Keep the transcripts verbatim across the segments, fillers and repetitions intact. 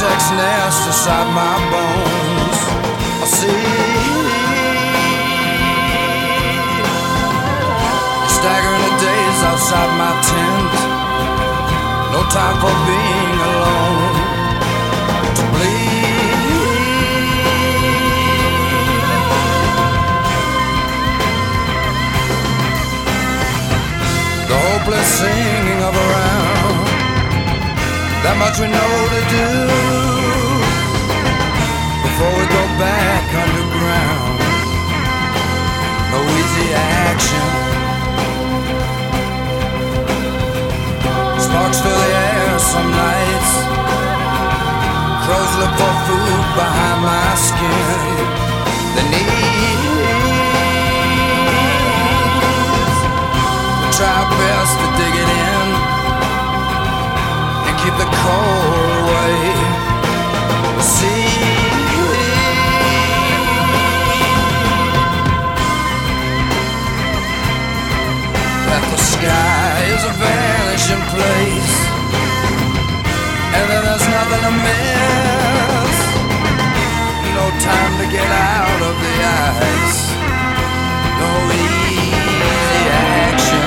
insect's nest inside my bones. I see staggering the days outside my tent. No time for being alone. To bleed. The hopeless singing of a round. That much we know to do before we go back underground. No easy action. Sparks fill the air some nights. Crows look for food behind my skin. The knees. We try our best to dig it in. Keep the cold away. See that the sky is a vanishing place, and then there's nothing to miss. No time to get out of the ice. No easy action.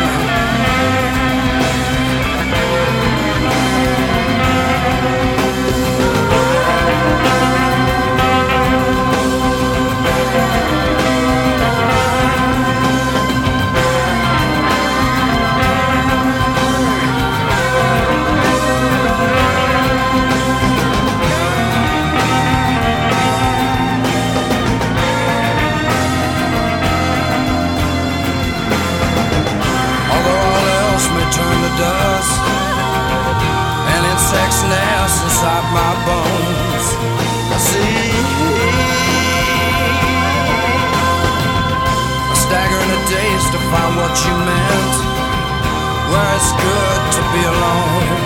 Turn to dust, and insects nest inside my bones. I see I stagger in the days to find what you meant, where it's good to be alone.